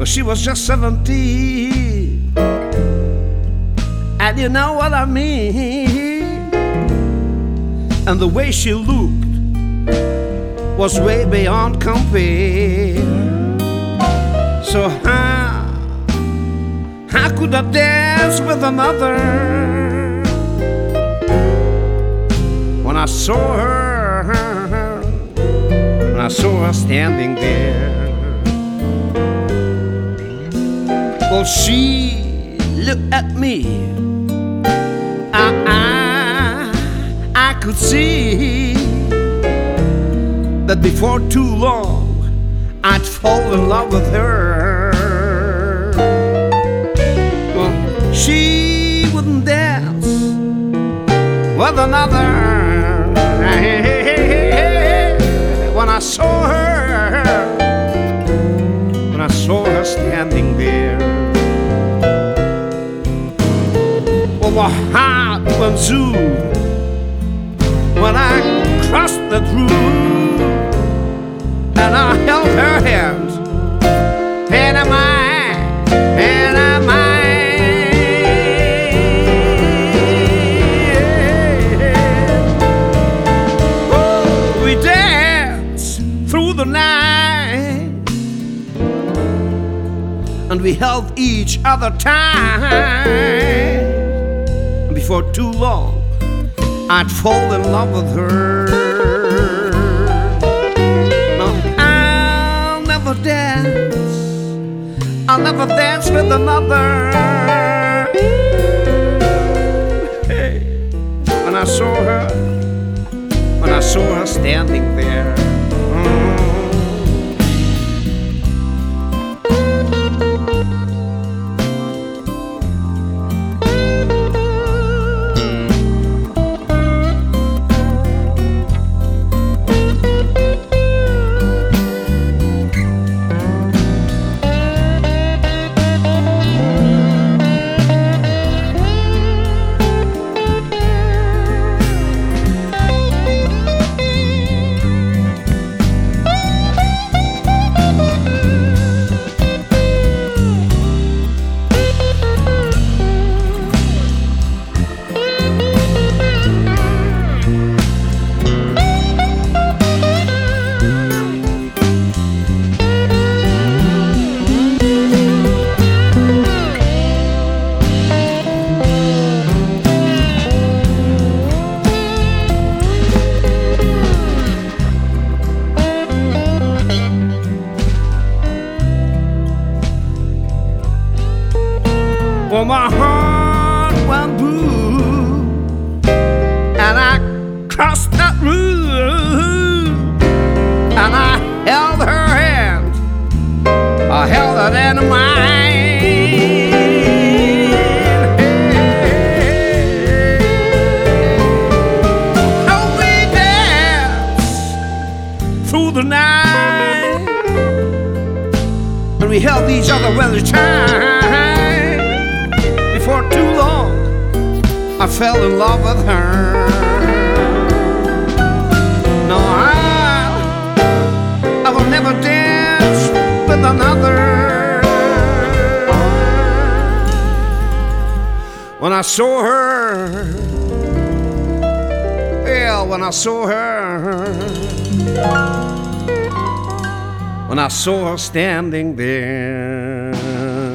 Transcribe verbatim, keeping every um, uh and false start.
she was just seventeen. And you know what I mean. And the way she looked was way beyond compare. So how, how could I dance with another when I saw her, when I saw her standing there? Well, she looked at me. I, I, I could see that before too long I'd fall in love with her. Well, she wouldn't dance with another. When I saw her, when I saw her standing there, well, my heart went zoom when I crossed that room, and I held her hand, and I might, and I might. Oh, we danced through the night, and we held each other tight. Before too long, I'd fall in love with her. No, I'll never dance, I'll never dance with another. Hey, when I saw her, when I saw her standing there, mm. Well, my heart went boom, and I crossed that room, and I held her hand, I held it in mine. Oh, we danced through the night, and we held each other well tight. For too long, I fell in love with her. No, I, I will never dance with another. When I saw her, well, when I saw her, when I saw her standing there.